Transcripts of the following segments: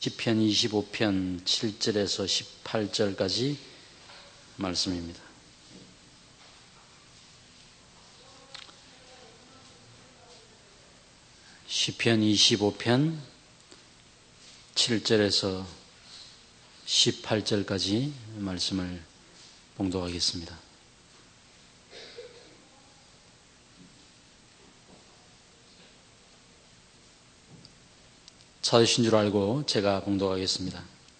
시편 25편 7절에서 18절까지 말씀입니다. 시편 25편 7절에서 18절까지 말씀을 봉독하겠습니다. 찾으신 줄 알고 제가 봉독하겠습니다.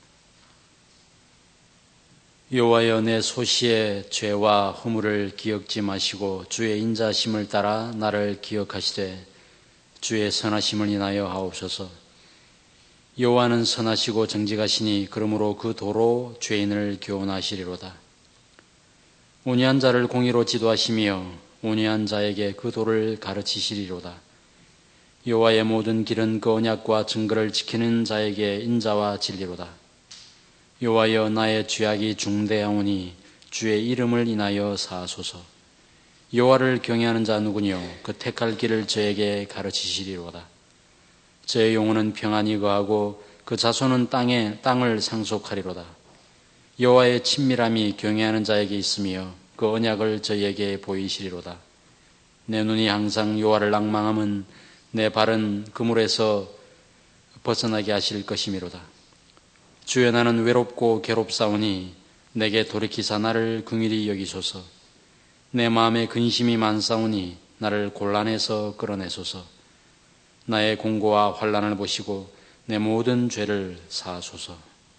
여호와여, 내 소시의 죄와 허물을 기억지 마시고 주의 인자심을 따라 나를 기억하시되 주의 선하심을 인하여 하옵소서. 여호와는 선하시고 정직하시니 그러므로 그 도로 죄인을 교훈하시리로다. 온유한 자를 공의로 지도하시며 온유한 자에게 그 도를 가르치시리로다. 여호와의 모든 길은 그 언약과 증거를 지키는 자에게 인자와 진리로다. 여호와여, 나의 죄악이 중대하오니 주의 이름을 인하여 사하소서. 여호와를 경외하는 자 누구뇨? 그 택할 길을 저에게 가르치시리로다. 저의 영혼은 평안히 거하고 그 자손은 땅을 상속하리로다. 여호와의 친밀함이 경외하는 자에게 있으며 그 언약을 저에게 보이시리로다. 내 눈이 항상 여호와를 낭망함은 내 발은 그물에서 벗어나게 하실 것이미로다. 주여, 나는 외롭고 괴롭사오니 내게 돌이키사 나를 긍휼히 여기소서. 내 마음에 근심이 많사오니 나를 곤란해서 끌어내소서. 나의 공고와 환난을 보시고 내 모든 죄를 사하소서.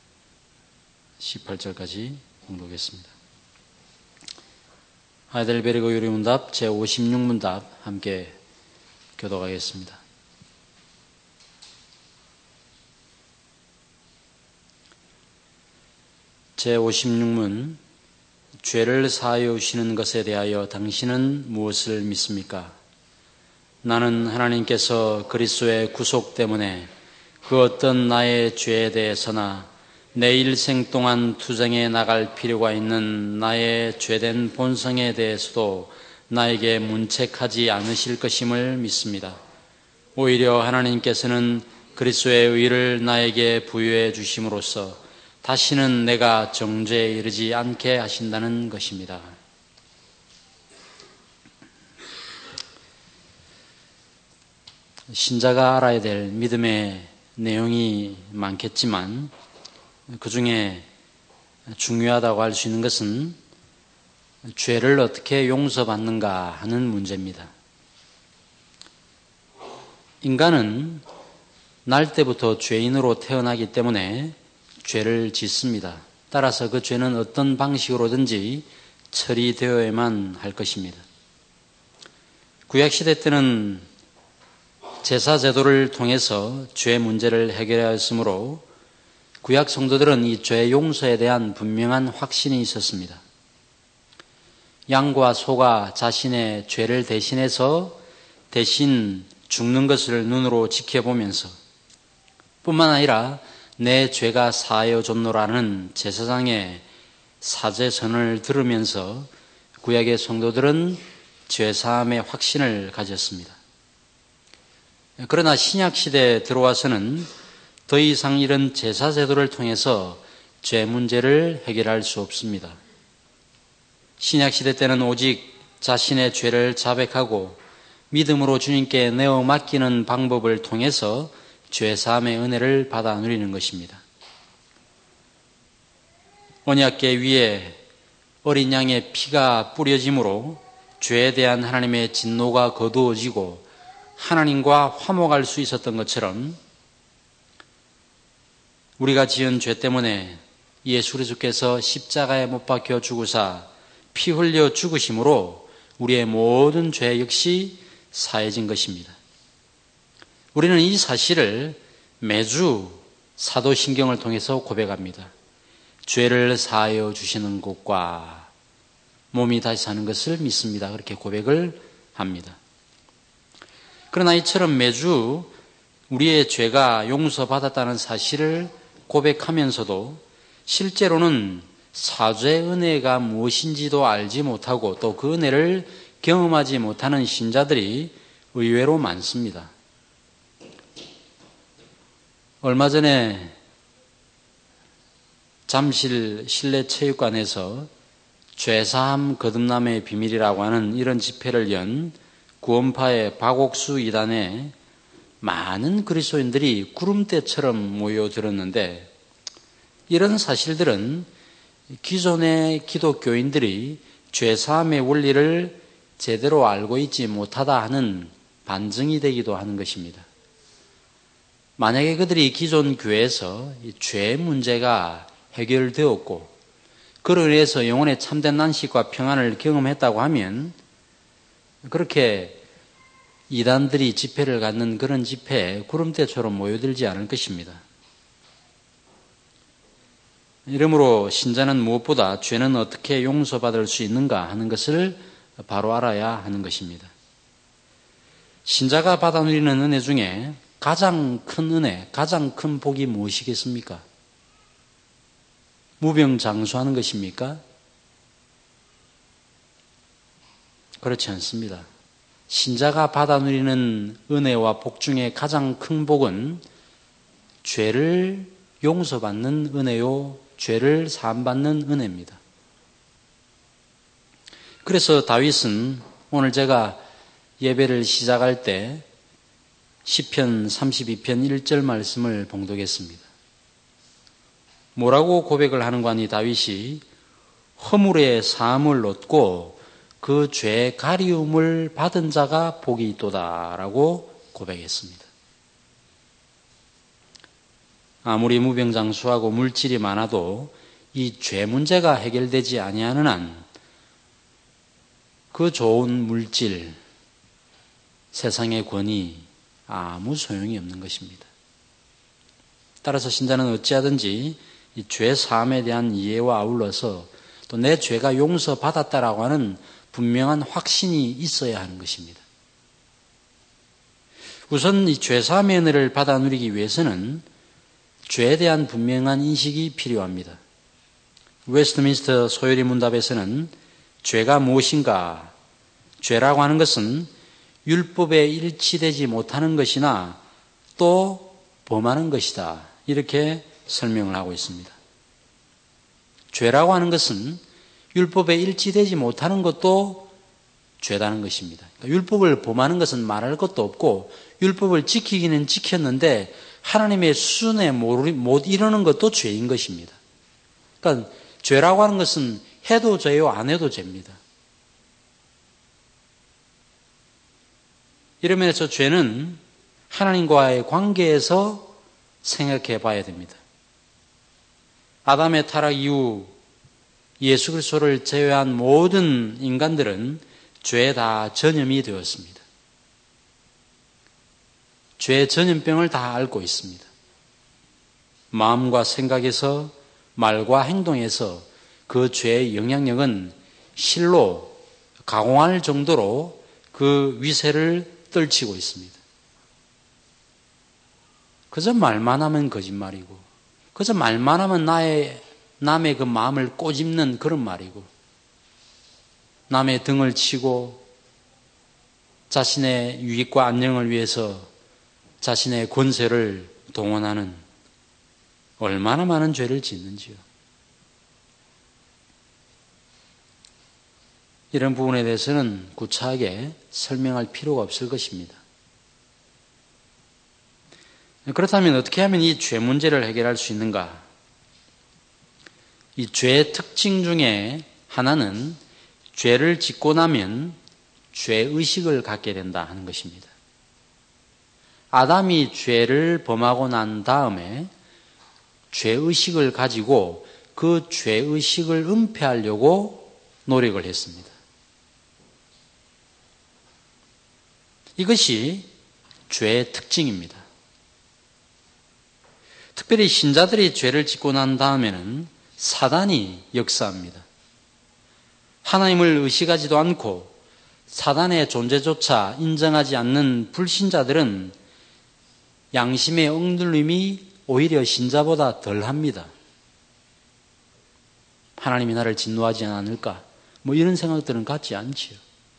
18절까지 봉독하겠습니다. 하이델베르그 요리문답 제56문답 함께 교독하겠습니다. 제56문. 죄를 사하여 주시는 것에 대하여 당신은 무엇을 믿습니까? 나는 하나님께서 그리스도의 구속 때문에 그 어떤 나의 죄에 대해서나 내 일생 동안 투쟁해 나갈 필요가 있는 나의 죄된 본성에 대해서도 나에게 문책하지 않으실 것임을 믿습니다. 오히려 하나님께서는 그리스도의 의를 나에게 부여해 주심으로써 다시는 내가 정죄에 이르지 않게 하신다는 것입니다. 신자가 알아야 될 믿음의 내용이 많겠지만 그 중에 중요하다고 할 수 있는 것은 죄를 어떻게 용서받는가 하는 문제입니다. 인간은 날 때부터 죄인으로 태어나기 때문에 죄를 짓습니다. 따라서 그 죄는 어떤 방식으로든지 처리되어야만 할 것입니다. 구약시대 때는 제사제도를 통해서 죄 문제를 해결하였으므로 구약 성도들은 이 죄 용서에 대한 분명한 확신이 있었습니다. 양과 소가 자신의 죄를 대신해서 대신 죽는 것을 눈으로 지켜보면서 뿐만 아니라 내 죄가 사하여졌노라는 제사장의 사죄선을 들으면서 구약의 성도들은 죄사함의 확신을 가졌습니다. 그러나 신약시대에 들어와서는 더 이상 이런 제사제도를 통해서 죄 문제를 해결할 수 없습니다. 신약시대 때는 오직 자신의 죄를 자백하고 믿음으로 주님께 내어 맡기는 방법을 통해서 죄사함의 은혜를 받아 누리는 것입니다. 언약궤 위에 어린 양의 피가 뿌려짐으로 죄에 대한 하나님의 진노가 거두어지고 하나님과 화목할 수 있었던 것처럼 우리가 지은 죄 때문에 예수 그리스도께서 십자가에 못 박혀 죽으사 피 흘려 죽으심으로 우리의 모든 죄 역시 사해진 것입니다. 우리는 이 사실을 매주 사도신경을 통해서 고백합니다. 죄를 사하여 주시는 곳과 몸이 다시 사는 것을 믿습니다. 그렇게 고백을 합니다. 그러나 이처럼 매주 우리의 죄가 용서받았다는 사실을 고백하면서도 실제로는 사죄 은혜가 무엇인지도 알지 못하고 또 그 은혜를 경험하지 못하는 신자들이 의외로 많습니다. 얼마 전에 잠실 실내체육관에서 죄사함 거듭남의 비밀이라고 하는 이런 집회를 연 구원파의 박옥수 이단에 많은 그리스도인들이 구름대처럼 모여들었는데, 이런 사실들은 기존의 기독교인들이 죄사함의 원리를 제대로 알고 있지 못하다 하는 반증이 되기도 하는 것입니다. 만약에 그들이 기존 교회에서 죄 문제가 해결되었고 그로 인해서 영혼의 참된 안식과 평안을 경험했다고 하면 그렇게 이단들이 집회를 갖는 그런 집회에 구름대처럼 모여들지 않을 것입니다. 이러므로 신자는 무엇보다 죄는 어떻게 용서받을 수 있는가 하는 것을 바로 알아야 하는 것입니다. 신자가 받아 누리는 은혜 중에 가장 큰 은혜, 가장 큰 복이 무엇이겠습니까? 무병장수하는 것입니까? 그렇지 않습니다. 신자가 받아 누리는 은혜와 복 중에 가장 큰 복은 죄를 용서받는 은혜요, 죄를 사함받는 은혜입니다. 그래서 다윗은 오늘 제가 예배를 시작할 때 시편 32편 1절 말씀을 봉독했습니다. 뭐라고 고백을 하는가 하니 다윗이 허물의 사함을 얻고 그 죄의 가리움을 받은 자가 복이 있도다라고 고백했습니다. 아무리 무병장수하고 물질이 많아도 이 죄 문제가 해결되지 아니하는 한 그 좋은 물질, 세상의 권위 아무 소용이 없는 것입니다. 따라서 신자는 어찌하든지 이 죄 사함에 대한 이해와 아울러서 또 내 죄가 용서받았다라고 하는 분명한 확신이 있어야 하는 것입니다. 우선 이 죄 사함의 은혜를 받아 누리기 위해서는 죄에 대한 분명한 인식이 필요합니다. 웨스트민스터 소요리 문답에서는 죄가 무엇인가? 죄라고 하는 것은 율법에 일치되지 못하는 것이나 또 범하는 것이다. 이렇게 설명을 하고 있습니다. 죄라고 하는 것은 율법에 일치되지 못하는 것도 죄다는 것입니다. 그러니까 율법을 범하는 것은 말할 것도 없고 율법을 지키기는 지켰는데 하나님의 수준에 못 이루는 것도 죄인 것입니다. 그러니까 죄라고 하는 것은 해도 죄요, 안 해도 죄입니다. 이런 면에서 죄는 하나님과의 관계에서 생각해 봐야 됩니다. 아담의 타락 이후 예수 그리스도를 제외한 모든 인간들은 죄에 다 전염이 되었습니다. 죄의 전염병을 다 앓고 있습니다. 마음과 생각에서, 말과 행동에서 그 죄의 영향력은 실로 가공할 정도로 그 위세를 떨치고 있습니다. 그저 말만 하면 거짓말이고, 그저 말만 하면 남의 그 마음을 꼬집는 그런 말이고, 남의 등을 치고 자신의 유익과 안녕을 위해서 자신의 권세를 동원하는 얼마나 많은 죄를 짓는지요. 이런 부분에 대해서는 구차하게 설명할 필요가 없을 것입니다. 그렇다면 어떻게 하면 이 죄 문제를 해결할 수 있는가? 이 죄의 특징 중에 하나는 죄를 짓고 나면 죄의식을 갖게 된다 하는 것입니다. 아담이 죄를 범하고 난 다음에 죄의식을 가지고 그 죄의식을 은폐하려고 노력을 했습니다. 이것이 죄의 특징입니다. 특별히 신자들이 죄를 짓고 난 다음에는 사단이 역사합니다. 하나님을 의식하지도 않고 사단의 존재조차 인정하지 않는 불신자들은 양심의 억눌림이 오히려 신자보다 덜합니다. 하나님이 나를 진노하지 않을까? 이런 생각들은 갖지 않지요.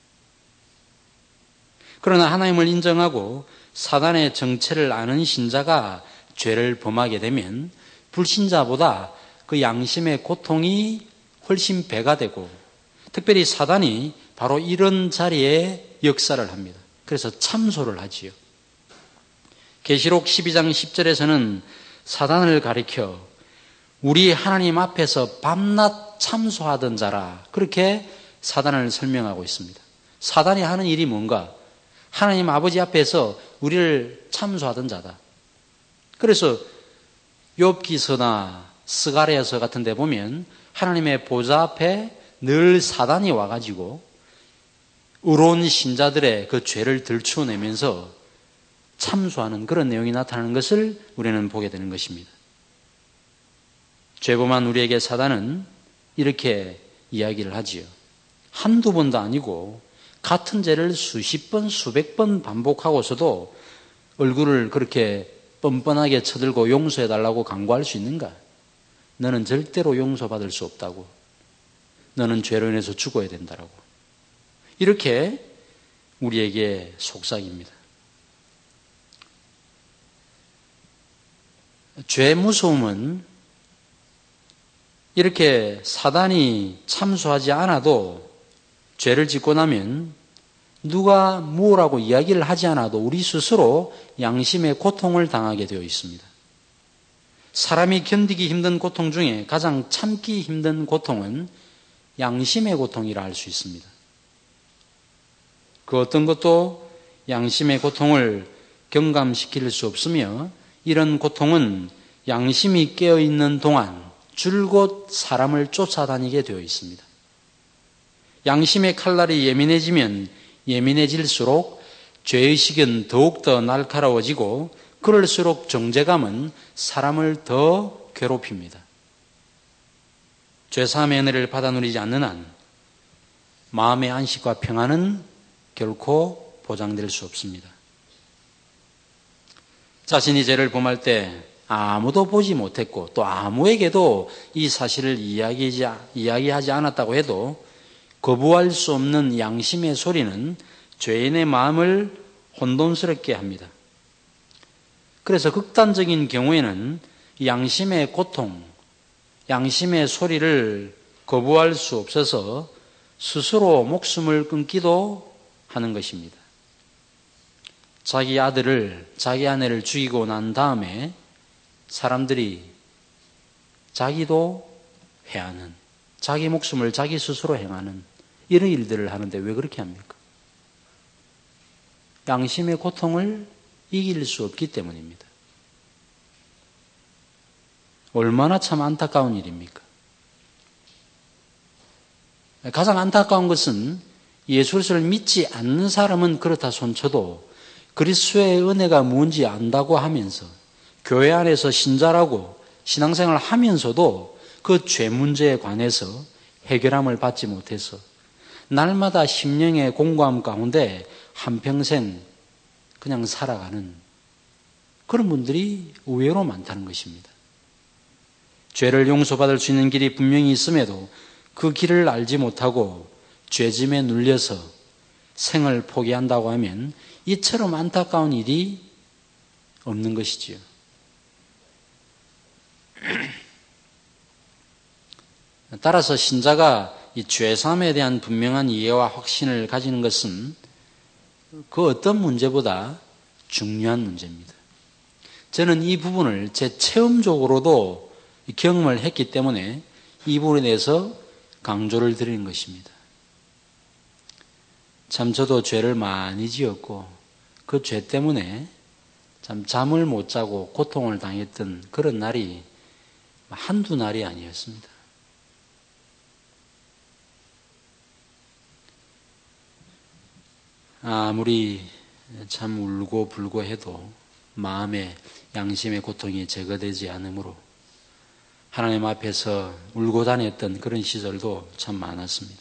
그러나 하나님을 인정하고 사단의 정체를 아는 신자가 죄를 범하게 되면 불신자보다 그 양심의 고통이 훨씬 배가 되고, 특별히 사단이 바로 이런 자리에 역사를 합니다. 그래서 참소를 하지요. 계시록 12장 10절에서는 사단을 가리켜 우리 하나님 앞에서 밤낮 참소하던 자라, 그렇게 사단을 설명하고 있습니다. 사단이 하는 일이 뭔가? 하나님 아버지 앞에서 우리를 참소하던 자다. 그래서 욥기서나 스가랴서 같은 데 보면 하나님의 보좌 앞에 늘 사단이 와가지고 의로운 신자들의 그 죄를 들추어내면서 참소하는 그런 내용이 나타나는 것을 우리는 보게 되는 것입니다. 죄범한 우리에게 사단은 이렇게 이야기를 하지요. 한두 번도 아니고 같은 죄를 수십 번, 수백 번 반복하고서도 얼굴을 그렇게 뻔뻔하게 쳐들고 용서해달라고 강구할 수 있는가? 너는 절대로 용서받을 수 없다고. 너는 죄로 인해서 죽어야 된다라고. 이렇게 우리에게 속삭입니다. 죄의 무서움은 이렇게 사단이 참소하지 않아도 죄를 짓고 나면 누가 뭐라고 이야기를 하지 않아도 우리 스스로 양심의 고통을 당하게 되어 있습니다. 사람이 견디기 힘든 고통 중에 가장 참기 힘든 고통은 양심의 고통이라 할 수 있습니다. 그 어떤 것도 양심의 고통을 경감시킬 수 없으며, 이런 고통은 양심이 깨어있는 동안 줄곧 사람을 쫓아다니게 되어 있습니다. 양심의 칼날이 예민해지면 예민해질수록 죄의식은 더욱더 날카로워지고, 그럴수록 정죄감은 사람을 더 괴롭힙니다. 죄사함의 은혜를 받아 누리지 않는 한 마음의 안식과 평안은 결코 보장될 수 없습니다. 자신이 죄를 범할 때 아무도 보지 못했고 또 아무에게도 이 사실을 이야기하지 않았다고 해도 거부할 수 없는 양심의 소리는 죄인의 마음을 혼돈스럽게 합니다. 그래서 극단적인 경우에는 양심의 고통, 양심의 소리를 거부할 수 없어서 스스로 목숨을 끊기도 하는 것입니다. 자기 아들을, 자기 아내를 죽이고 난 다음에 사람들이 자기도 해하는, 자기 목숨을 자기 스스로 행하는 이런 일들을 하는데 왜 그렇게 합니까? 양심의 고통을 이길 수 없기 때문입니다. 얼마나 참 안타까운 일입니까? 가장 안타까운 것은 예수를 믿지 않는 사람은 그렇다 손쳐도 그리스도의 은혜가 뭔지 안다고 하면서 교회 안에서 신자라고 신앙생활을 하면서도 그 죄 문제에 관해서 해결함을 받지 못해서 날마다 심령의 공고함 가운데 한평생 그냥 살아가는 그런 분들이 의외로 많다는 것입니다. 죄를 용서받을 수 있는 길이 분명히 있음에도 그 길을 알지 못하고 죄짐에 눌려서 생을 포기한다고 하면 이처럼 안타까운 일이 없는 것이지요. 따라서 신자가 이 죄사함에 대한 분명한 이해와 확신을 가지는 것은 그 어떤 문제보다 중요한 문제입니다. 저는 이 부분을 제 체험적으로도 경험을 했기 때문에 이 부분에 대해서 강조를 드리는 것입니다. 참 저도 죄를 많이 지었고 그 죄 때문에 참 잠을 못 자고 고통을 당했던 그런 날이 한두 날이 아니었습니다. 아무리 참 울고 불고 해도 마음의 양심의 고통이 제거되지 않으므로 하나님 앞에서 울고 다녔던 그런 시절도 참 많았습니다.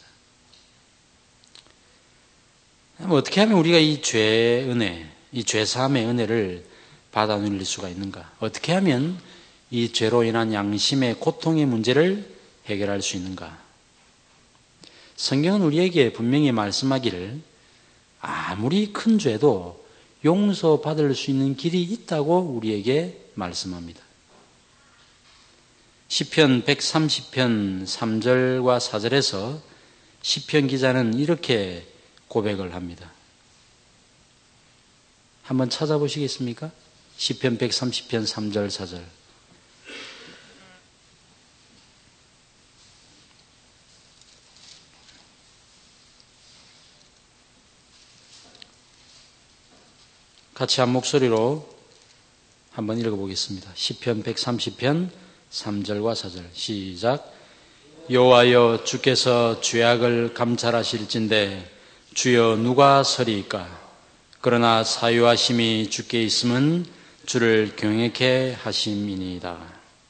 어떻게 하면 우리가 이 죄의 은혜, 이 죄사함의 은혜를 받아 누릴 수가 있는가? 어떻게 하면 이 죄로 인한 양심의 고통의 문제를 해결할 수 있는가? 성경은 우리에게 분명히 말씀하기를 아무리 큰 죄도 용서받을 수 있는 길이 있다고 우리에게 말씀합니다. 시편 130편 3절과 4절에서 시편 기자는 이렇게 고백을 합니다. 한번 찾아보시겠습니까? 시편 130편 3절 4절. 같이 한 목소리로 한번 읽어보겠습니다. 시편 130편 3절과 4절 시작. 여호와여 주께서 죄악을 감찰하실진대 주여 누가 서리이까? 그러나 사유하심이 주께 있음은 주를 경외케 하심이니이다.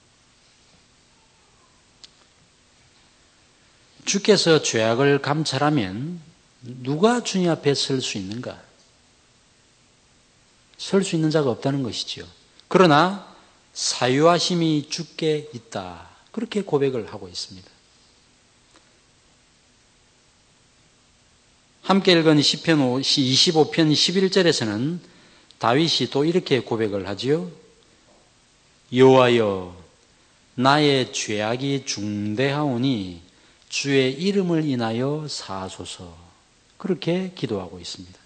주께서 죄악을 감찰하면 누가 주님 앞에 설 수 있는가? 설 수 있는 자가 없다는 것이지요. 그러나 사유하심이 주께 있다. 그렇게 고백을 하고 있습니다. 함께 읽은 시편 25편 11절에서는 다윗이 또 이렇게 고백을 하지요. 여호와여 나의 죄악이 중대하오니 주의 이름을 인하여 사하소서. 그렇게 기도하고 있습니다.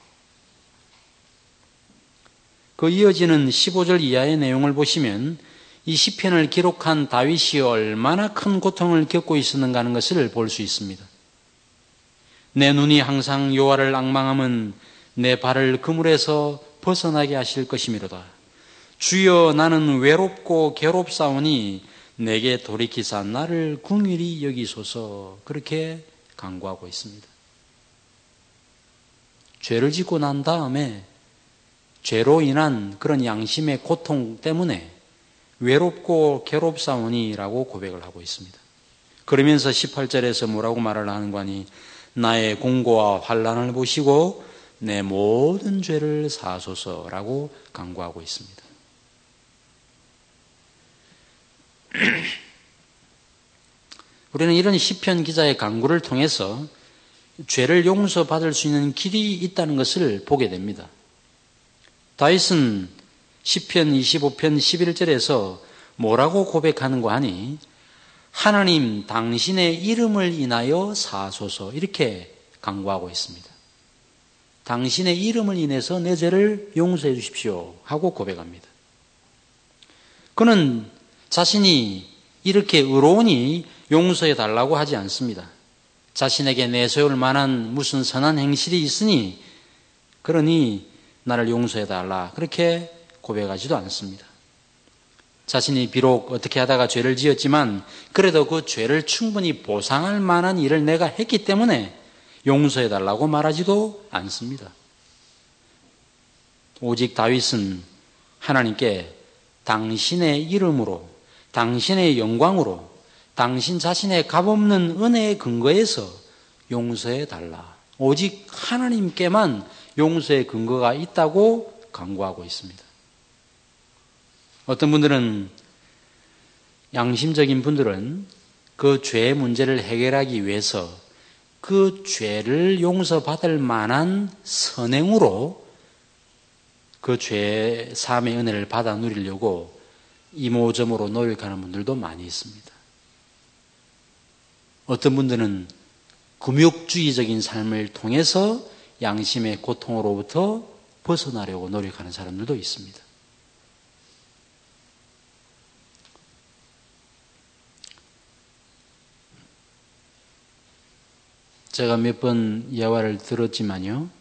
그 이어지는 15절 이하의 내용을 보시면 이 시편을 기록한 다윗이 얼마나 큰 고통을 겪고 있었는가 하는 것을 볼 수 있습니다. 내 눈이 항상 여호와를 앙망함은 내 발을 그물에서 벗어나게 하실 것이미로다. 주여 나는 외롭고 괴롭사오니 내게 돌이키사 나를 긍휼히 여기소서. 그렇게 간구하고 있습니다. 죄를 짓고 난 다음에 죄로 인한 그런 양심의 고통 때문에 외롭고 괴롭사오니라고 고백을 하고 있습니다. 그러면서 18절에서 뭐라고 말을 하는 거니? 나의 공고와 환난을 보시고 내 모든 죄를 사하소서라고 간구하고 있습니다. 우리는 이런 시편 기자의 간구를 통해서 죄를 용서받을 수 있는 길이 있다는 것을 보게 됩니다. 다윗은 시편 25편 11절에서 뭐라고 고백하는가 하니 하나님 당신의 이름을 인하여 사하소서 이렇게 간구하고 있습니다. 당신의 이름을 인해서 내 죄를 용서해 주십시오 하고 고백합니다. 그는 자신이 이렇게 의로우니 용서해 달라고 하지 않습니다. 자신에게 내세울 만한 무슨 선한 행실이 있으니 그러니 나를 용서해 달라 그렇게 고백하지도 않습니다. 자신이 비록 어떻게 하다가 죄를 지었지만 그래도 그 죄를 충분히 보상할 만한 일을 내가 했기 때문에 용서해 달라고 말하지도 않습니다. 오직 다윗은 하나님께 당신의 이름으로 당신의 영광으로 당신 자신의 값없는 은혜의 근거에서 용서해 달라. 오직 하나님께만 용서의 근거가 있다고 간구하고 있습니다. 어떤 분들은 양심적인 분들은 그 죄의 문제를 해결하기 위해서 그 죄를 용서받을 만한 선행으로 그 죄 사함의 은혜를 받아 누리려고 이모저모로 노력하는 분들도 많이 있습니다. 어떤 분들은 금욕주의적인 삶을 통해서 양심의 고통으로부터 벗어나려고 노력하는 사람들도 있습니다. 제가 몇 번 예화를 들었지만요.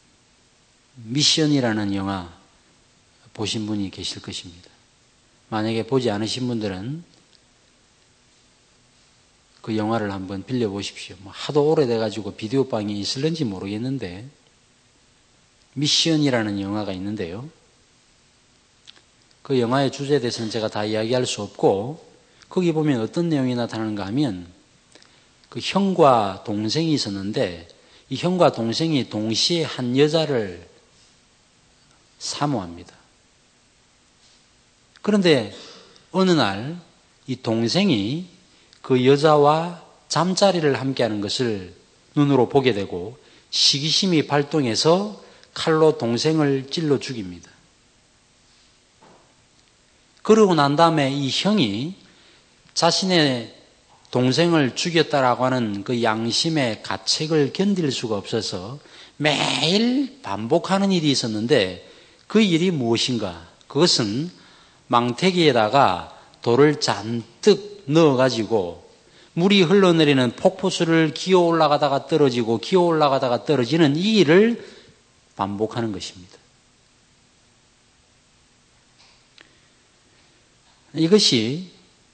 미션이라는 영화 보신 분이 계실 것입니다. 만약에 보지 않으신 분들은 그 영화를 한번 빌려보십시오. 하도 오래돼가지고 비디오방에 있을는지 모르겠는데 미션이라는 영화가 있는데요. 그 영화의 주제에 대해서는 제가 다 이야기할 수 없고 거기 보면 어떤 내용이 나타나는가 하면 그 형과 동생이 있었는데 이 형과 동생이 동시에 한 여자를 사모합니다. 그런데 어느 날 이 동생이 그 여자와 잠자리를 함께하는 것을 눈으로 보게 되고 시기심이 발동해서 칼로 동생을 찔러 죽입니다. 그러고 난 다음에 이 형이 자신의 동생을 죽였다라고 하는 그 양심의 가책을 견딜 수가 없어서 매일 반복하는 일이 있었는데 그 일이 무엇인가? 그것은 망태기에다가 돌을 잔뜩 넣어가지고 물이 흘러내리는 폭포수를 기어 올라가다가 떨어지고 기어 올라가다가 떨어지는 이 일을 반복하는 것입니다. 이것이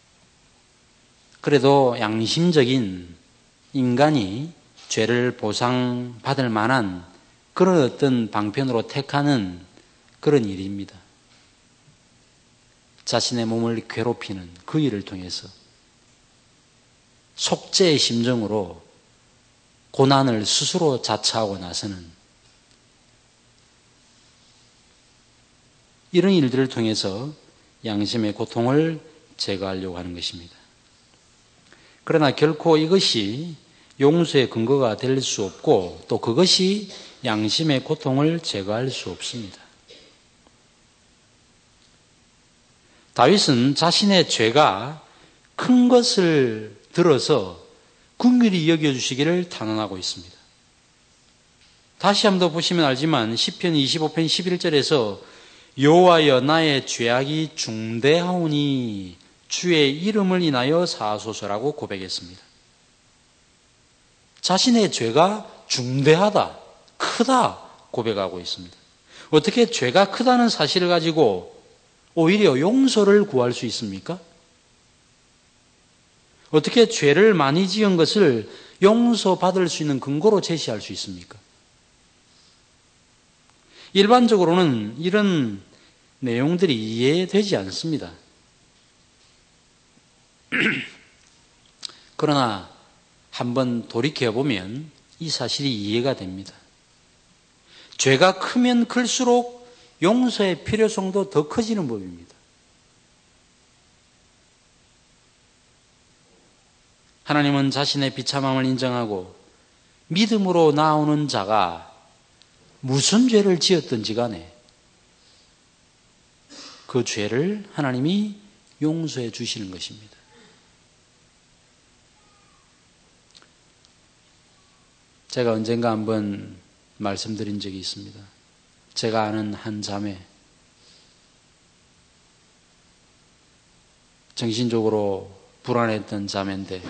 그래도 양심적인 인간이 죄를 보상받을 만한 그런 어떤 방편으로 택하는 그런 일입니다. 자신의 몸을 괴롭히는 그 일을 통해서 속죄의 심정으로 고난을 스스로 자처하고 나서는 이런 일들을 통해서 양심의 고통을 제거하려고 하는 것입니다. 그러나 결코 이것이 용서의 근거가 될 수 없고 또 그것이 양심의 고통을 제거할 수 없습니다. 다윗은 자신의 죄가 큰 것을 들어서 긍휼히 여겨주시기를 탄원하고 있습니다. 다시 한번 더 보시면 알지만 시편 25편 11절에서 여호와여 나의 죄악이 중대하오니 주의 이름을 인하여 사하소서라고 고백했습니다. 자신의 죄가 중대하다, 크다 고백하고 있습니다. 어떻게 죄가 크다는 사실을 가지고 오히려 용서를 구할 수 있습니까? 어떻게 죄를 많이 지은 것을 용서받을 수 있는 근거로 제시할 수 있습니까? 일반적으로는 이런 내용들이 이해되지 않습니다. 그러나 한번 돌이켜보면 이 사실이 이해가 됩니다. 죄가 크면 클수록 용서의 필요성도 더 커지는 법입니다. 하나님은 자신의 비참함을 인정하고 믿음으로 나오는 자가 무슨 죄를 지었든지 간에 그 죄를 하나님이 용서해 주시는 것입니다. 제가 언젠가 한번 말씀드린 적이 있습니다. 제가 아는 한 자매, 정신적으로 불안했던 자매인데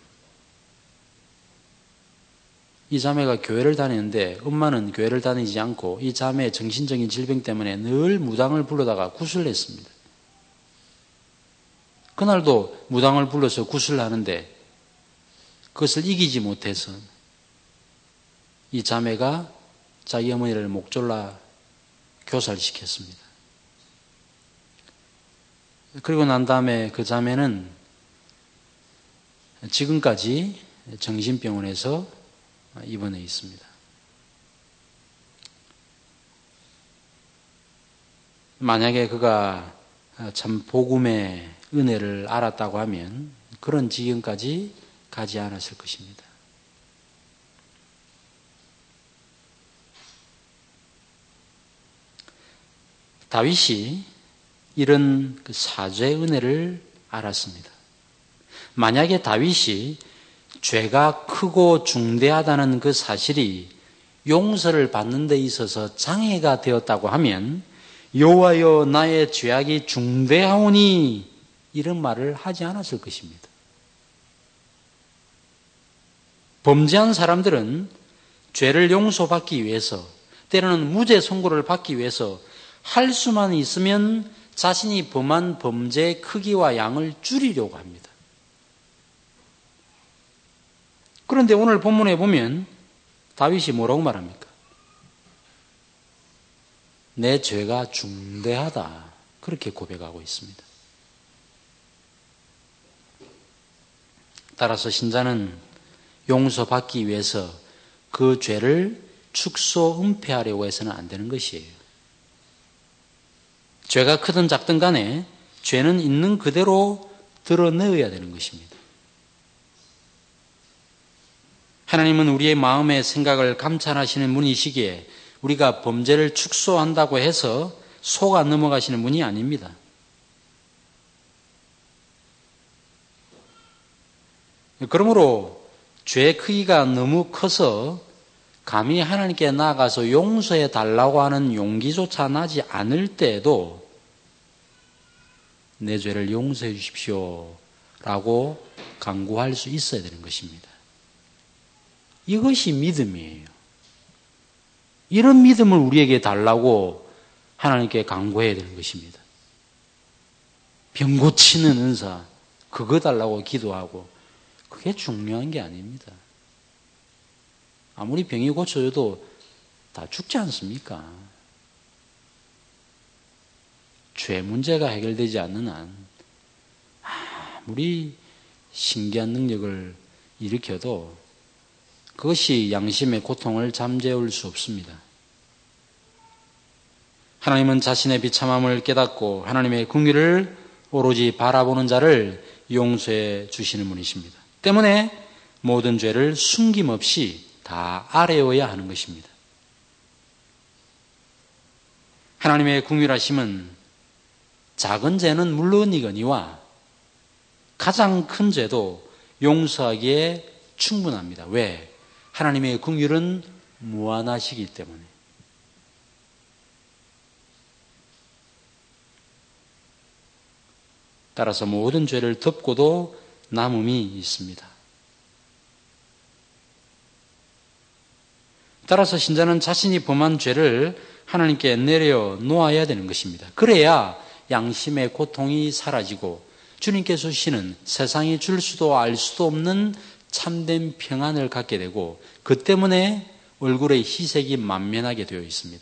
이 자매가 교회를 다니는데 엄마는 교회를 다니지 않고 이 자매의 정신적인 질병 때문에 늘 무당을 불러다가 구슬을 했습니다. 그날도 무당을 불러서 구슬을 하는데 그것을 이기지 못해서 이 자매가 자기 어머니를 목 졸라 교살시켰습니다. 그리고 난 다음에 그 자매는 지금까지 정신병원에서 입원해 있습니다. 만약에 그가 참 복음의 은혜를 알았다고 하면 그런 지경까지 가지 않았을 것입니다. 다윗이 이런 사죄의 은혜를 알았습니다. 만약에 다윗이 죄가 크고 중대하다는 그 사실이 용서를 받는 데 있어서 장애가 되었다고 하면 여호와여 나의 죄악이 중대하오니 이런 말을 하지 않았을 것입니다. 범죄한 사람들은 죄를 용서받기 위해서 때로는 무죄 선고를 받기 위해서 할 수만 있으면 자신이 범한 범죄의 크기와 양을 줄이려고 합니다. 그런데 오늘 본문에 보면 다윗이 뭐라고 말합니까? 내 죄가 중대하다. 그렇게 고백하고 있습니다. 따라서 신자는 용서받기 위해서 그 죄를 축소, 은폐하려고 해서는 안 되는 것이에요. 죄가 크든 작든 간에 죄는 있는 그대로 드러내어야 되는 것입니다. 하나님은 우리의 마음의 생각을 감찰하시는 분이시기에 우리가 범죄를 축소한다고 해서 속아 넘어가시는 분이 아닙니다. 그러므로 죄의 크기가 너무 커서 감히 하나님께 나아가서 용서해 달라고 하는 용기조차 나지 않을 때에도 내 죄를 용서해 주십시오 라고 간구할 수 있어야 되는 것입니다. 이것이 믿음이에요. 이런 믿음을 우리에게 달라고 하나님께 간구해야 되는 것입니다. 병 고치는 은사, 그거 달라고 기도하고 그게 중요한 게 아닙니다. 아무리 병이 고쳐져도 다 죽지 않습니까? 죄 문제가 해결되지 않는 한 아무리 신기한 능력을 일으켜도 그것이 양심의 고통을 잠재울 수 없습니다. 하나님은 자신의 비참함을 깨닫고 하나님의 긍휼을 오로지 바라보는 자를 용서해 주시는 분이십니다. 때문에 모든 죄를 숨김없이 다 아뢰어야 하는 것입니다. 하나님의 긍휼하심은 작은 죄는 물론이거니와 가장 큰 죄도 용서하기에 충분합니다. 왜? 하나님의 긍휼은 무한하시기 때문에. 따라서 모든 죄를 덮고도 남음이 있습니다. 따라서 신자는 자신이 범한 죄를 하나님께 내려 놓아야 되는 것입니다. 그래야 양심의 고통이 사라지고 주님께서 주시는 세상이 줄 수도 알 수도 없는 참된 평안을 갖게 되고 그 때문에 얼굴에 희색이 만면하게 되어 있습니다.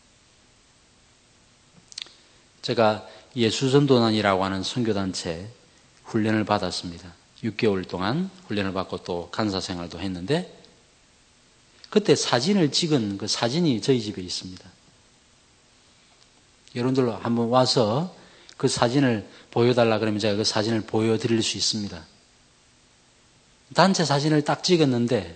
제가 예수전도단이라고 하는 선교단체 훈련을 받았습니다. 6개월 동안 훈련을 받고 또 간사생활도 했는데 그때 사진을 찍은 그 사진이 저희 집에 있습니다. 여러분들 한번 와서 그 사진을 보여달라 그러면 제가 그 사진을 보여드릴 수 있습니다. 단체 사진을 딱 찍었는데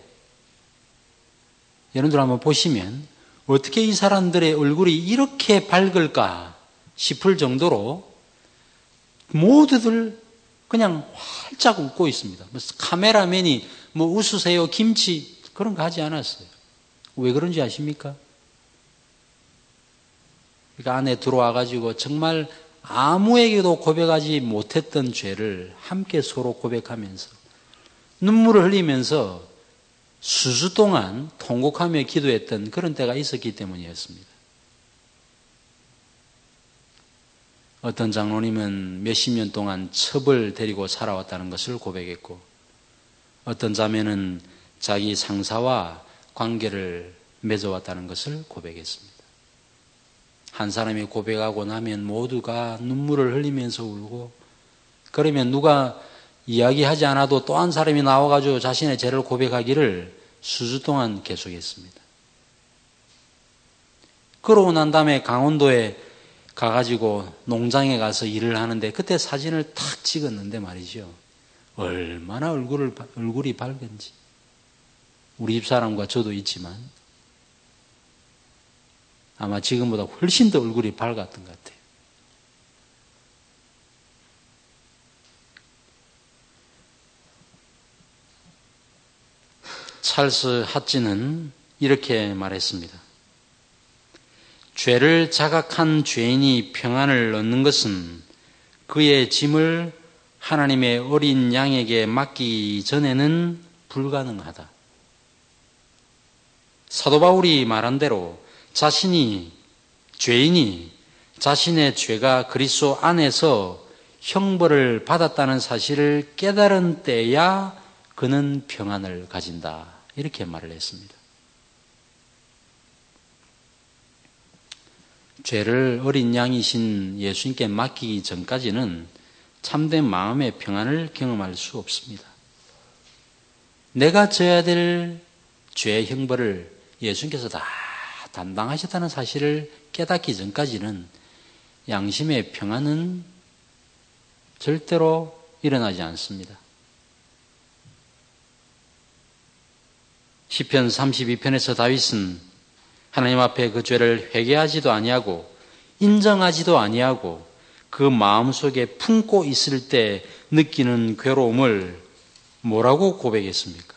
여러분들 한번 보시면 어떻게 이 사람들의 얼굴이 이렇게 밝을까 싶을 정도로 모두들 그냥 활짝 웃고 있습니다. 카메라맨이 뭐 웃으세요 김치 그런 거 하지 않았어요. 왜 그런지 아십니까? 그러니까 안에 들어와가지고 정말 아무에게도 고백하지 못했던 죄를 함께 서로 고백하면서 눈물을 흘리면서 수주 동안 통곡하며 기도했던 그런 때가 있었기 때문이었습니다. 어떤 장로님은 몇십 년 동안 첩을 데리고 살아왔다는 것을 고백했고 어떤 자매는 자기 상사와 관계를 맺어왔다는 것을 고백했습니다. 한 사람이 고백하고 나면 모두가 눈물을 흘리면서 울고 그러면 누가 이야기하지 않아도 또 한 사람이 나와가지고 자신의 죄를 고백하기를 수주 동안 계속했습니다. 그러고 난 다음에 강원도에 가가지고 농장에 가서 일을 하는데 그때 사진을 탁 찍었는데 말이죠. 얼마나 얼굴이 밝은지. 우리 집사람과 저도 있지만 아마 지금보다 훨씬 더 얼굴이 밝았던 것 같아요. 찰스 핫지는 이렇게 말했습니다. 죄를 자각한 죄인이 평안을 얻는 것은 그의 짐을 하나님의 어린 양에게 맡기기 전에는 불가능하다. 사도 바울이 말한 대로 죄인이 자신의 죄가 그리스도 안에서 형벌을 받았다는 사실을 깨달은 때야 그는 평안을 가진다. 이렇게 말을 했습니다. 죄를 어린 양이신 예수님께 맡기기 전까지는 참된 마음의 평안을 경험할 수 없습니다. 내가 져야 될 죄의 형벌을 예수님께서 다 담당하셨다는 사실을 깨닫기 전까지는 양심의 평안은 절대로 일어나지 않습니다. 시편 32편에서 다윗은 하나님 앞에 그 죄를 회개하지도 아니하고 인정하지도 아니하고 그 마음속에 품고 있을 때 느끼는 괴로움을 뭐라고 고백했습니까?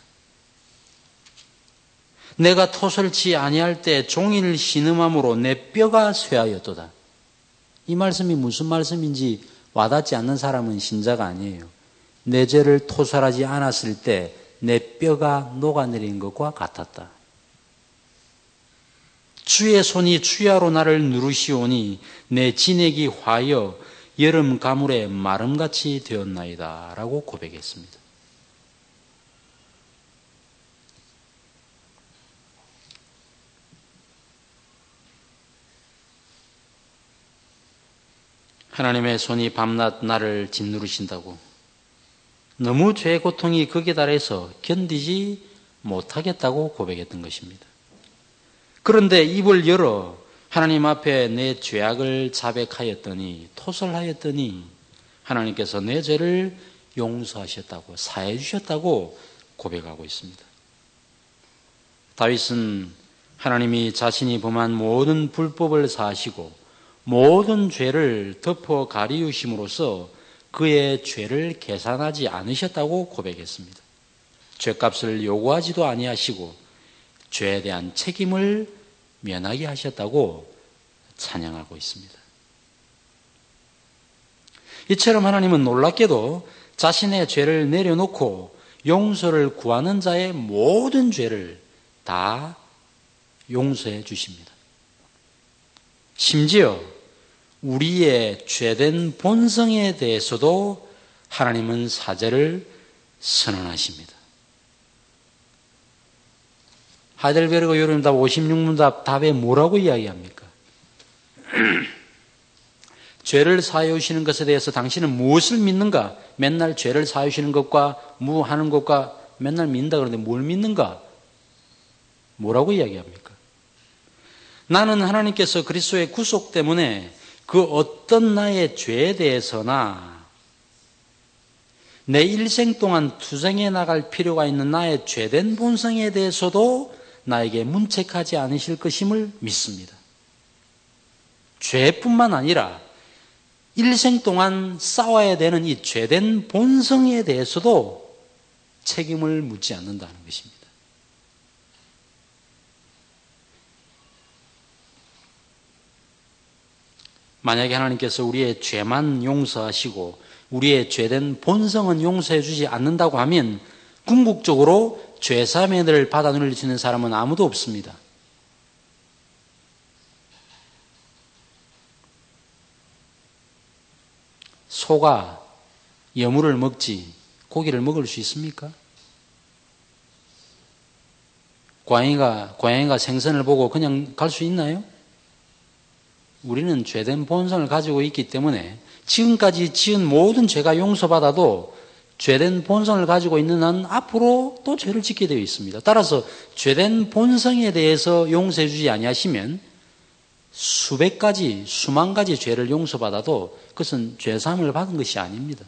내가 토설치 아니할 때 종일 신음함으로 내 뼈가 쇠하였도다. 이 말씀이 무슨 말씀인지 와닿지 않는 사람은 신자가 아니에요. 내 죄를 토설하지 않았을 때 내 뼈가 녹아내린 것과 같았다. 주의 손이 주야로 나를 누르시오니 내 진액이 화여 여름 가물에 마름같이 되었나이다 라고 고백했습니다. 하나님의 손이 밤낮 나를 짓누르신다고 너무 죄의 고통이 극에 달해서 견디지 못하겠다고 고백했던 것입니다. 그런데 입을 열어 하나님 앞에 내 죄악을 자백하였더니 토설하였더니 하나님께서 내 죄를 용서하셨다고 사해 주셨다고 고백하고 있습니다. 다윗은 하나님이 자신이 범한 모든 불법을 사하시고 모든 죄를 덮어 가리우심으로써 그의 죄를 계산하지 않으셨다고 고백했습니다. 죄값을 요구하지도 아니하시고 죄에 대한 책임을 면하게 하셨다고 찬양하고 있습니다. 이처럼 하나님은 놀랍게도 자신의 죄를 내려놓고 용서를 구하는 자의 모든 죄를 다 용서해 주십니다. 심지어 우리의 죄된 본성에 대해서도 하나님은 사죄를 선언하십니다. 하이델베르그 요즘답 56문답 답에 뭐라고 이야기합니까? 죄를 사하여 주시는 것에 대해서 당신은 무엇을 믿는가? 맨날 죄를 사하여 주시는 것과 무하는 것과 맨날 믿는다 그러는데 뭘 믿는가? 뭐라고 이야기합니까? 나는 하나님께서 그리스도의 구속 때문에 그 어떤 나의 죄에 대해서나 내 일생 동안 투쟁해 나갈 필요가 있는 나의 죄된 본성에 대해서도 나에게 문책하지 않으실 것임을 믿습니다. 죄뿐만 아니라 일생 동안 싸워야 되는 이 죄된 본성에 대해서도 책임을 묻지 않는다는 것입니다. 만약에 하나님께서 우리의 죄만 용서하시고 우리의 죄된 본성은 용서해 주지 않는다고 하면 궁극적으로 죄사함의 은혜를 받아 누릴 수 있는 사람은 아무도 없습니다. 소가 여물을 먹지 고기를 먹을 수 있습니까? 고양이가 생선을 보고 그냥 갈 수 있나요? 우리는 죄된 본성을 가지고 있기 때문에 지금까지 지은 모든 죄가 용서받아도 죄된 본성을 가지고 있는 한 앞으로 또 죄를 짓게 되어 있습니다. 따라서 죄된 본성에 대해서 용서해 주지 아니하시면 수백 가지, 수만 가지 죄를 용서받아도 그것은 죄사함을 받은 것이 아닙니다.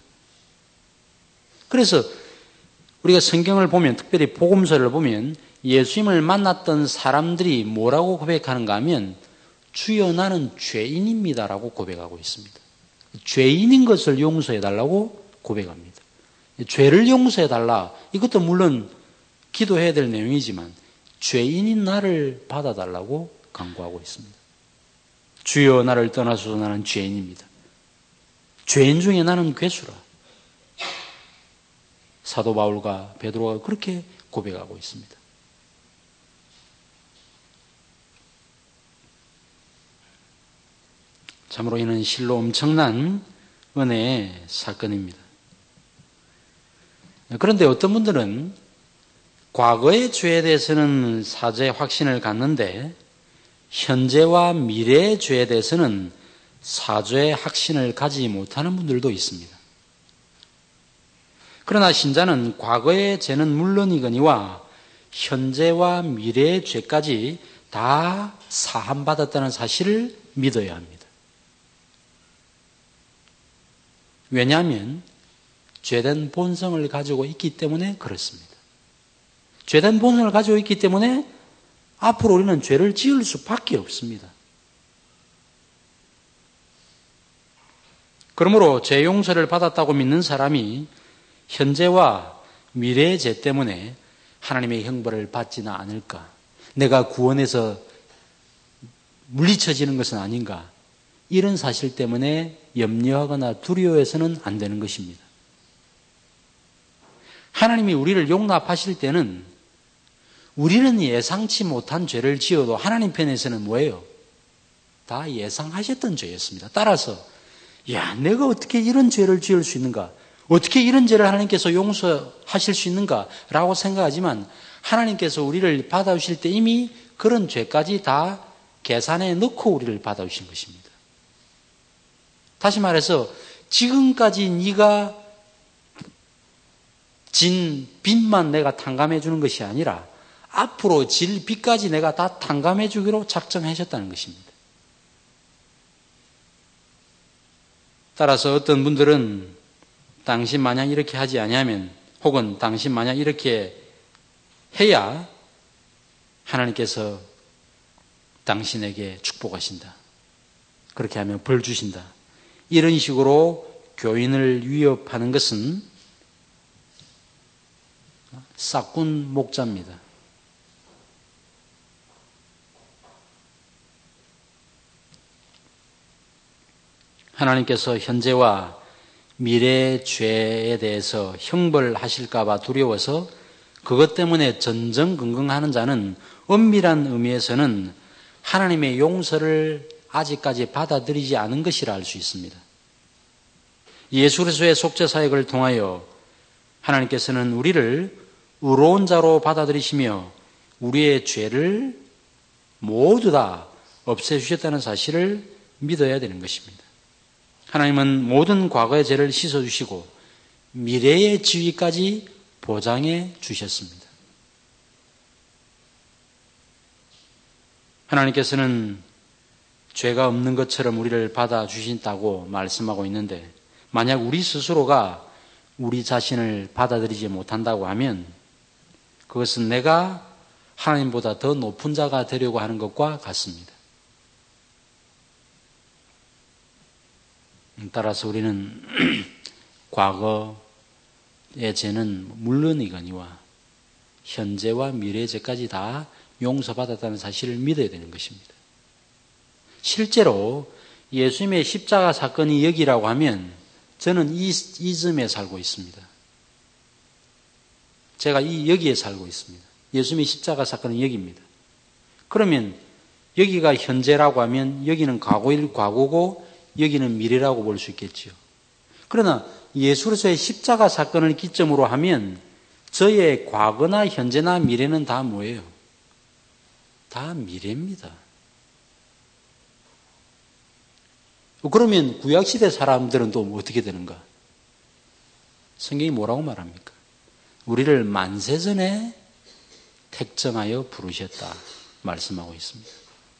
그래서 우리가 성경을 보면, 특별히 복음서를 보면 예수님을 만났던 사람들이 뭐라고 고백하는가 하면 주여 나는 죄인입니다라고 고백하고 있습니다. 죄인인 것을 용서해달라고 고백합니다. 죄를 용서해달라. 이것도 물론 기도해야 될 내용이지만 죄인인 나를 받아달라고 간구하고 있습니다. 주여 나를 떠나소서 나는 죄인입니다. 죄인 중에 나는 괴수라. 사도 바울과 베드로가 그렇게 고백하고 있습니다. 참으로 이는 실로 엄청난 은혜의 사건입니다. 그런데 어떤 분들은 과거의 죄에 대해서는 사죄의 확신을 갖는데 현재와 미래의 죄에 대해서는 사죄의 확신을 가지지 못하는 분들도 있습니다. 그러나 신자는 과거의 죄는 물론이거니와 현재와 미래의 죄까지 다 사함받았다는 사실을 믿어야 합니다. 왜냐하면 죄된 본성을 가지고 있기 때문에 그렇습니다. 죄된 본성을 가지고 있기 때문에 앞으로 우리는 죄를 지을 수밖에 없습니다. 그러므로 죄 용서를 받았다고 믿는 사람이 현재와 미래의 죄 때문에 하나님의 형벌을 받지는 않을까? 내가 구원에서 물리쳐지는 것은 아닌가? 이런 사실 때문에 염려하거나 두려워해서는 안 되는 것입니다. 하나님이 우리를 용납하실 때는 우리는 예상치 못한 죄를 지어도 하나님 편에서는 뭐예요? 다 예상하셨던 죄였습니다. 따라서 야, 내가 어떻게 이런 죄를 지을 수 있는가? 어떻게 이런 죄를 하나님께서 용서하실 수 있는가? 라고 생각하지만 하나님께서 우리를 받아주실 때 이미 그런 죄까지 다 계산에 넣고 우리를 받아주신 것입니다. 다시 말해서 지금까지 네가 진 빚만 내가 탕감해 주는 것이 아니라 앞으로 질 빚까지 내가 다 탕감해 주기로 작정하셨다는 것입니다. 따라서 어떤 분들은 당신 마냥 이렇게 하지 아니하면 혹은 당신 마냥 이렇게 해야 하나님께서 당신에게 축복하신다. 그렇게 하면 벌 주신다. 이런 식으로 교인을 위협하는 것은 싹군 목자입니다. 하나님께서 현재와 미래의 죄에 대해서 형벌하실까 봐 두려워서 그것 때문에 전전긍긍하는 자는 엄밀한 의미에서는 하나님의 용서를 아직까지 받아들이지 않은 것이라 할 수 있습니다. 예수 그리스도의 속죄 사역을 통하여 하나님께서는 우리를 의로운 자로 받아들이시며 우리의 죄를 모두 다 없애주셨다는 사실을 믿어야 되는 것입니다. 하나님은 모든 과거의 죄를 씻어주시고 미래의 지위까지 보장해 주셨습니다. 하나님께서는 죄가 없는 것처럼 우리를 받아주신다고 말씀하고 있는데 만약 우리 스스로가 우리 자신을 받아들이지 못한다고 하면 그것은 내가 하나님보다 더 높은 자가 되려고 하는 것과 같습니다. 따라서 우리는 과거의 죄는 물론이거니와 현재와 미래의 죄까지 다 용서받았다는 사실을 믿어야 되는 것입니다. 실제로 예수님의 십자가 사건이 여기라고 하면 저는 이 즈음에 살고 있습니다. 제가 여기에 살고 있습니다. 예수님의 십자가 사건은 여기입니다. 그러면 여기가 현재라고 하면 여기는 과거고 여기는 미래라고 볼 수 있겠죠. 그러나 예수 그리스도의 십자가 사건을 기점으로 하면 저의 과거나 현재나 미래는 다 뭐예요? 다 미래입니다. 그러면 구약시대 사람들은 또 어떻게 되는가? 성경이 뭐라고 말합니까? 우리를 만세전에 택정하여 부르셨다 말씀하고 있습니다.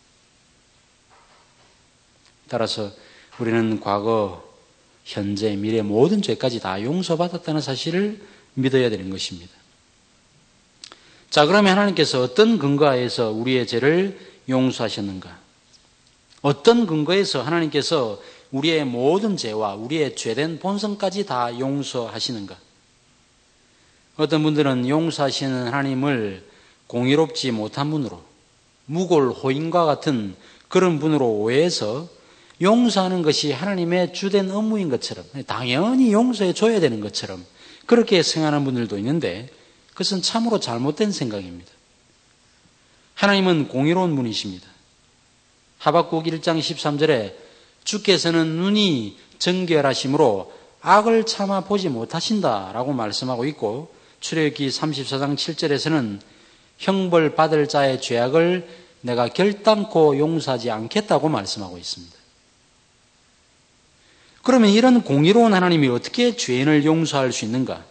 따라서 우리는 과거, 현재, 미래 모든 죄까지 다 용서받았다는 사실을 믿어야 되는 것입니다. 자, 그러면 하나님께서 어떤 근거에서 우리의 죄를 용서하셨는가? 어떤 근거에서 하나님께서 우리의 모든 죄와 우리의 죄된 본성까지 다 용서하시는가? 어떤 분들은 용서하시는 하나님을 공의롭지 못한 분으로 무골호인과 같은 그런 분으로 오해해서 용서하는 것이 하나님의 주된 업무인 것처럼 당연히 용서해 줘야 되는 것처럼 그렇게 생각하는 분들도 있는데 그것은 참으로 잘못된 생각입니다. 하나님은 공의로운 분이십니다. 하박국 1장 13절에 주께서는 눈이 정결하심으로 악을 참아 보지 못하신다라고 말씀하고 있고 출애굽기 34장 7절에서는 형벌 받을 자의 죄악을 내가 결단코 용서하지 않겠다고 말씀하고 있습니다. 그러면 이런 공의로운 하나님이 어떻게 죄인을 용서할 수 있는가?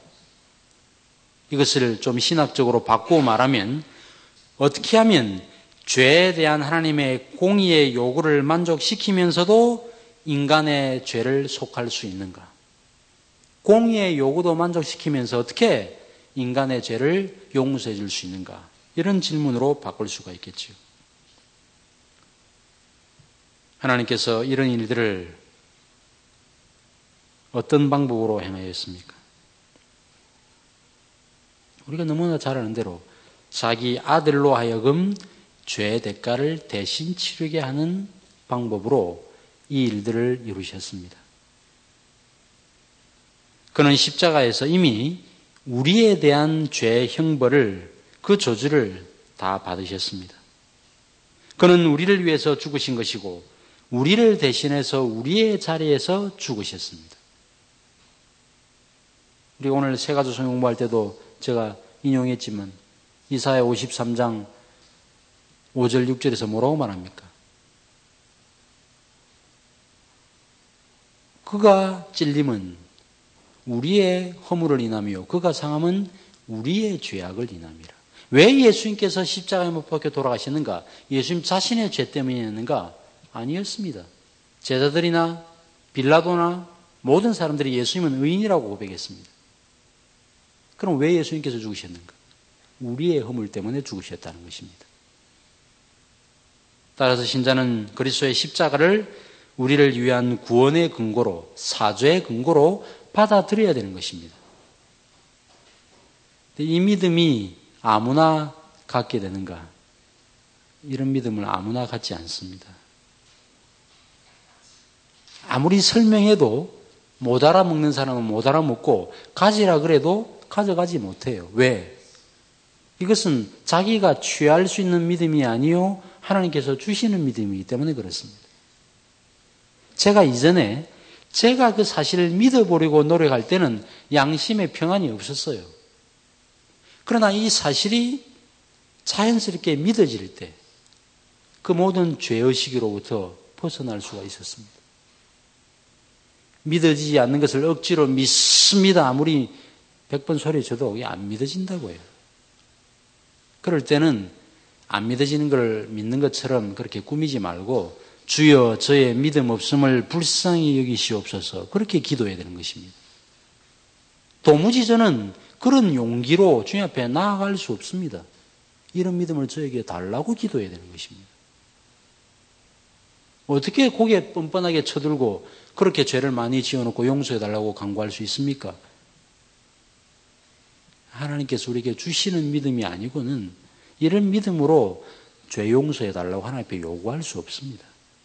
이것을 좀 신학적으로 바꾸어 말하면 어떻게 하면 죄에 대한 하나님의 공의의 요구를 만족시키면서도 인간의 죄를 속할 수 있는가? 공의의 요구도 만족시키면서 어떻게 인간의 죄를 용서해 줄 수 있는가? 이런 질문으로 바꿀 수가 있겠지요. 하나님께서 이런 일들을 어떤 방법으로 행하였습니까? 우리가 너무나 잘 아는 대로 자기 아들로 하여금 죄의 대가를 대신 치르게 하는 방법으로 이 일들을 이루셨습니다. 그는 십자가에서 이미 우리에 대한 죄의 형벌을, 그 저주를 다 받으셨습니다. 그는 우리를 위해서 죽으신 것이고 우리를 대신해서 우리의 자리에서 죽으셨습니다. 우리 오늘 세가조선 공부할 때도 제가 인용했지만 이사야 53장 5절 6절에서 뭐라고 말합니까? 그가 찔림은 우리의 허물을 인하며 그가 상함은 우리의 죄악을 인함이라. 왜 예수님께서 십자가에 못 박혀 돌아가셨는가? 예수님 자신의 죄 때문이었는가? 아니었습니다. 제자들이나 빌라도나 모든 사람들이 예수님은 의인이라고 고백했습니다. 그럼 왜 예수님께서 죽으셨는가? 우리의 허물 때문에 죽으셨다는 것입니다. 따라서 신자는 그리스도의 십자가를 우리를 위한 구원의 근거로, 사죄의 근거로 받아들여야 되는 것입니다. 이 믿음이 아무나 갖게 되는가? 이런 믿음을 아무나 갖지 않습니다. 아무리 설명해도 못 알아먹는 사람은 못 알아먹고 가지라 그래도 가져가지 못해요. 왜? 이것은 자기가 취할 수 있는 믿음이 아니요 하나님께서 주시는 믿음이기 때문에 그렇습니다. 제가 이전에 제가 그 사실을 믿어보려고 노력할 때는 양심의 평안이 없었어요. 그러나 이 사실이 자연스럽게 믿어질 때 그 모든 죄의식으로부터 벗어날 수가 있었습니다. 믿어지지 않는 것을 억지로 믿습니다. 아무리 100번 소리쳐도 이게 안 믿어진다고요. 그럴 때는 안 믿어지는 걸 믿는 것처럼 그렇게 꾸미지 말고 주여 저의 믿음 없음을 불쌍히 여기시옵소서 그렇게 기도해야 되는 것입니다. 도무지 저는 그런 용기로 주님 앞에 나아갈 수 없습니다. 이런 믿음을 저에게 달라고 기도해야 되는 것입니다. 어떻게 고개 뻔뻔하게 쳐들고 그렇게 죄를 많이 지어놓고 용서해달라고 간구할 수 있습니까? 하나님께서 우리에게 주시는 믿음이 아니고는 이런 믿음으로 죄 용서해달라고 하나님 앞에 요구할 수 없습니다.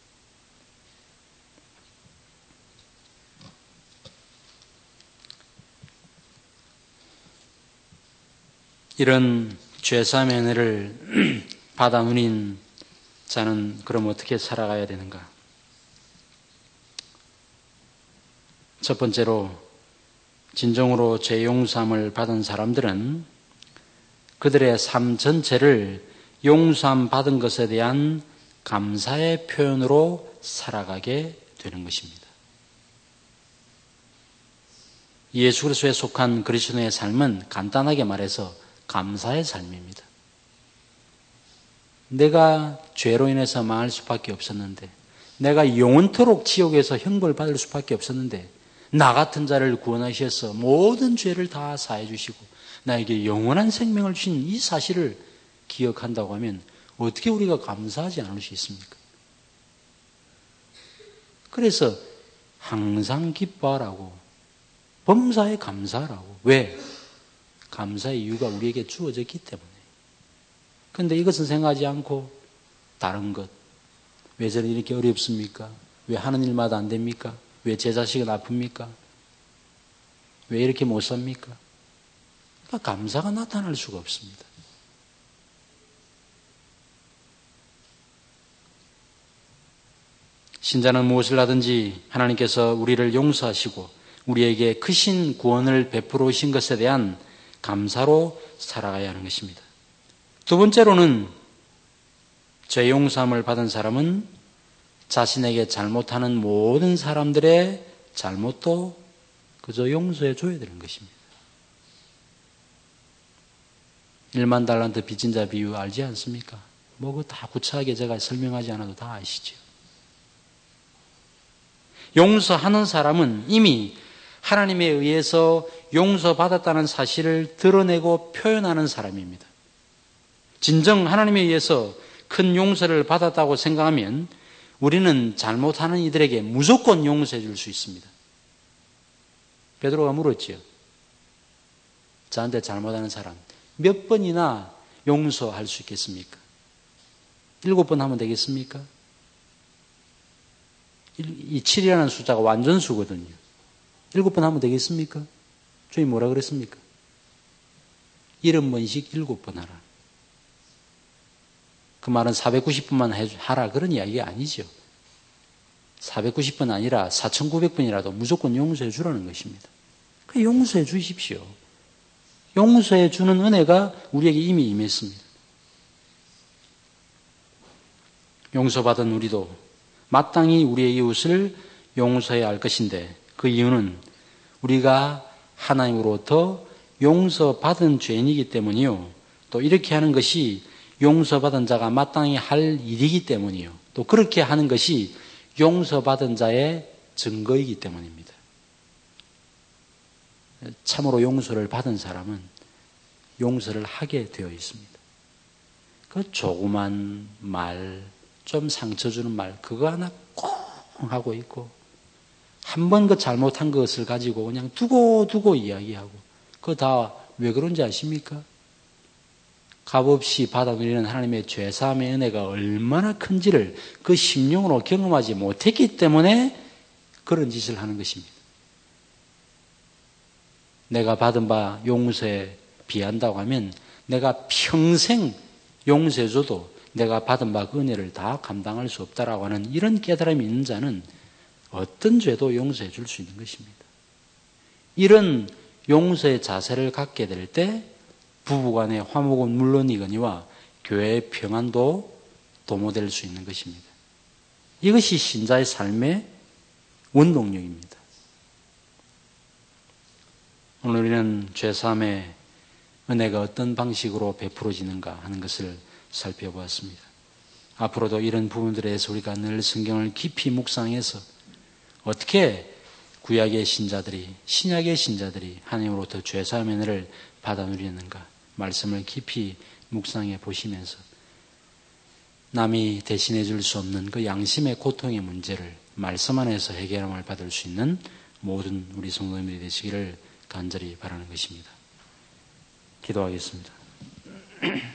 이런 죄사함의 은혜를 받아 누린 자는 그럼 어떻게 살아가야 되는가? 첫 번째로 진정으로 죄 용서함을 받은 사람들은 그들의 삶 전체를 용서함 받은 것에 대한 감사의 표현으로 살아가게 되는 것입니다. 예수 그리스도에 속한 그리스도인의 삶은 간단하게 말해서 감사의 삶입니다. 내가 죄로 인해서 망할 수밖에 없었는데, 내가 영원토록 지옥에서 형벌 받을 수밖에 없었는데 나 같은 자를 구원하셔서 모든 죄를 다 사해 주시고 나에게 영원한 생명을 주신 이 사실을 기억한다고 하면 어떻게 우리가 감사하지 않을 수 있습니까? 그래서 항상 기뻐하라고, 범사에 감사하라고. 왜? 감사의 이유가 우리에게 주어졌기 때문에. 그런데 이것은 생각하지 않고 다른 것, 왜 저는 이렇게 어렵습니까? 왜 하는 일마다 안 됩니까? 왜 제 자식은 아픕니까? 왜 이렇게 못 삽니까? 그러니까 감사가 나타날 수가 없습니다. 신자는 무엇을 하든지 하나님께서 우리를 용서하시고 우리에게 크신 구원을 베풀어 오신 것에 대한 감사로 살아가야 하는 것입니다. 두 번째로는 죄 용서함을 받은 사람은 자신에게 잘못하는 모든 사람들의 잘못도 그저 용서해 줘야 되는 것입니다. 1만 달란트 빚진 자 비유 알지 않습니까? 뭐 그거 다 구차하게 제가 설명하지 않아도 다 아시죠. 용서하는 사람은 이미 하나님에 의해서 용서받았다는 사실을 드러내고 표현하는 사람입니다. 진정 하나님에 의해서 큰 용서를 받았다고 생각하면 우리는 잘못하는 이들에게 무조건 용서해 줄 수 있습니다. 베드로가 물었지요. 저한테 잘못하는 사람, 몇 번이나 용서할 수 있겠습니까? 7번 하면 되겠습니까? 이 7이라는 숫자가 완전수거든요. 7번 하면 되겠습니까? 주님 뭐라 그랬습니까? 70번씩 7번 하라. 그 말은 490번만 하라 그런 이야기가 아니죠. 490번 아니라 4900번이라도 무조건 용서해 주라는 것입니다. 그 용서해 주십시오. 용서해 주는 은혜가 우리에게 이미 임했습니다. 용서받은 우리도 마땅히 우리의 이웃을 용서해야 할 것인데 그 이유는 우리가 하나님으로부터 용서받은 죄인이기 때문이요. 또 이렇게 하는 것이 용서받은 자가 마땅히 할 일이기 때문이요. 또 그렇게 하는 것이 용서받은 자의 증거이기 때문입니다. 참으로 용서를 받은 사람은 용서를 하게 되어 있습니다. 그 조그만 말, 좀 상처 주는 말, 그거 하나 꼭 하고 있고, 한 번 그 잘못한 것을 가지고 그냥 두고 이야기하고, 그거 다 왜 그런지 아십니까? 값없이 받아들이는 하나님의 죄사함의 은혜가 얼마나 큰지를 그 심령으로 경험하지 못했기 때문에 그런 짓을 하는 것입니다. 내가 받은 바 용서에 비한다고 하면 내가 평생 용서해줘도 내가 받은 바 그 은혜를 다 감당할 수 없다라고 하는 이런 깨달음이 있는 자는 어떤 죄도 용서해 줄 수 있는 것입니다. 이런 용서의 자세를 갖게 될 때 부부간의 화목은 물론이거니와 교회의 평안도 도모될 수 있는 것입니다. 이것이 신자의 삶의 원동력입니다. 오늘 우리는 죄사함의 은혜가 어떤 방식으로 베풀어지는가 하는 것을 살펴보았습니다. 앞으로도 이런 부분들에 대해서 우리가 늘 성경을 깊이 묵상해서 어떻게 구약의 신자들이, 신약의 신자들이 하나님으로부터 죄사함의 은혜를 받아 누리는가 말씀을 깊이 묵상해 보시면서 남이 대신해 줄 수 없는 그 양심의 고통의 문제를 말씀 안에서 해결함을 받을 수 있는 모든 우리 성도님들이 되시기를 간절히 바라는 것입니다. 기도하겠습니다.